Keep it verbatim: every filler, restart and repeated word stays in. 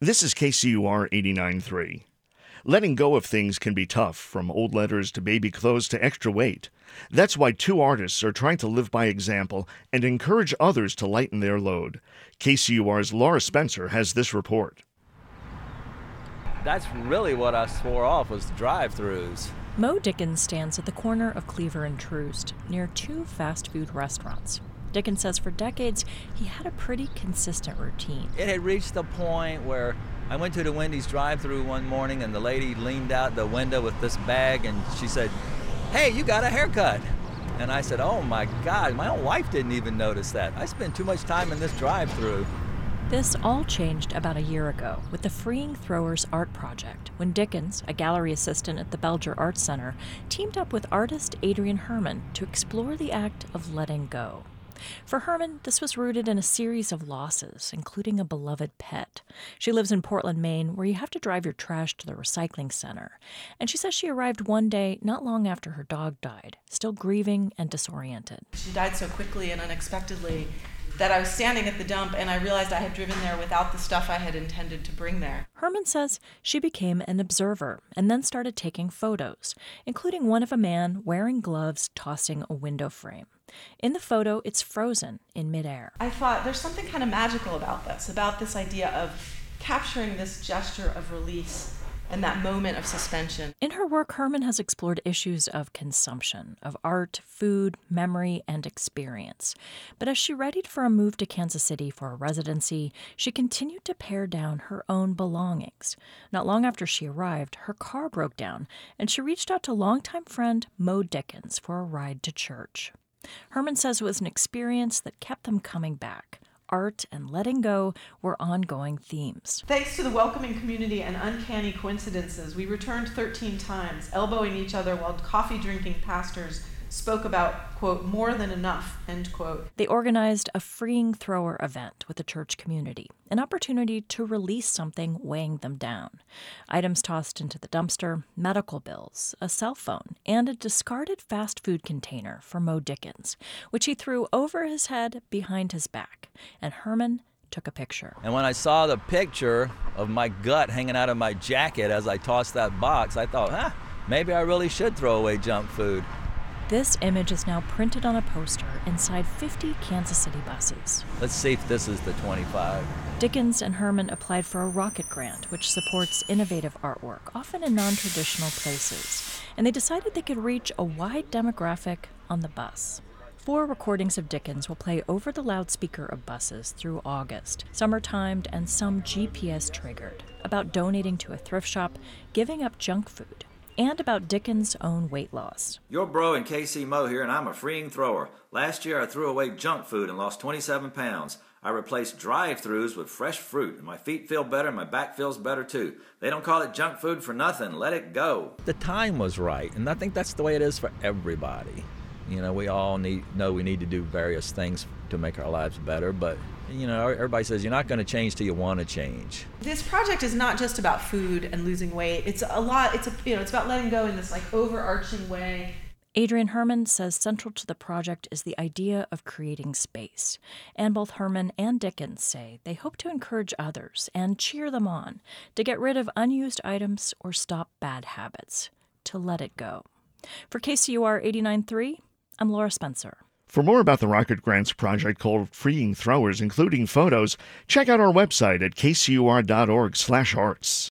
This is K C U R eighty-nine point three. Letting go of things can be tough, from old letters to baby clothes to extra weight. That's why two artists are trying to live by example and encourage others to lighten their load. K C U R's Laura Spencer has this report. That's really what I swore off, was drive-thrus. Mo Dickens stands at the corner of Cleaver and Troost, near two fast food restaurants. Dickens says for decades he had a pretty consistent routine. It had reached the point where I went to the Wendy's drive-thru one morning and the lady leaned out the window with this bag and she said, "Hey, you got a haircut." And I said, "Oh my God, my own wife didn't even notice that. I spend too much time in this drive-thru." This all changed about a year ago with the Freeing Throwers Art Project, when Dickens, a gallery assistant at the Belger Arts Center, teamed up with artist Adrian Herman to explore the act of letting go. For Herman, this was rooted in a series of losses, including a beloved pet. She lives in Portland, Maine, where you have to drive your trash to the recycling center. And she says she arrived one day not long after her dog died, still grieving and disoriented. She died so quickly and unexpectedly that I was standing at the dump and I realized I had driven there without the stuff I had intended to bring there. Herman says she became an observer and then started taking photos, including one of a man wearing gloves tossing a window frame. In the photo, it's frozen in midair. I thought there's something kind of magical about this, about this idea of capturing this gesture of release and that moment of suspension. In her work, Herman has explored issues of consumption, of art, food, memory, and experience. But as she readied for a move to Kansas City for a residency, she continued to pare down her own belongings. Not long after she arrived, her car broke down, and she reached out to longtime friend Mo Dickens for a ride to church. Herman says it was an experience that kept them coming back. Art and letting go were ongoing themes. Thanks to the welcoming community and uncanny coincidences, we returned thirteen times, elbowing each other while coffee-drinking pastors spoke about, quote, more than enough, end quote. They organized a Freeing Thrower event with the church community, an opportunity to release something weighing them down. Items tossed into the dumpster, medical bills, a cell phone, and a discarded fast food container for Mo Dickens, which he threw over his head behind his back. And Herman took a picture. And when I saw the picture of my gut hanging out of my jacket as I tossed that box, I thought, huh, maybe I really should throw away junk food. This image is now printed on a poster inside fifty Kansas City buses. Let's see if this is the twenty-five. Dickens and Herman applied for a Rocket Grant, which supports innovative artwork, often in non-traditional places. And they decided they could reach a wide demographic on the bus. Four recordings of Dickens will play over the loudspeaker of buses through August. Some are timed and some G P S triggered, about donating to a thrift shop, giving up junk food, and about Dickens' own weight loss. Your bro and K C Mo here, and I'm a freeing thrower. Last year I threw away junk food and lost twenty-seven pounds. I replaced drive-thrus with fresh fruit, and my feet feel better and my back feels better too. They don't call it junk food for nothing. Let it go. The time was right, and I think that's the way it is for everybody. You know, we all need know we need to do various things to make our lives better, but you know, everybody says you're not going to change till you want to change. This project is not just about food and losing weight. It's a lot. It's a you know, it's about letting go in this like overarching way. Adrian Herman says central to the project is the idea of creating space. And both Herman and Dickens say they hope to encourage others and cheer them on to get rid of unused items or stop bad habits, to let it go. For K C U R eighty-nine point three, I'm Laura Spencer. For more about the Rocket Grants project called Freeing Throwers, including photos, check out our website at k c u r dot org slash arts.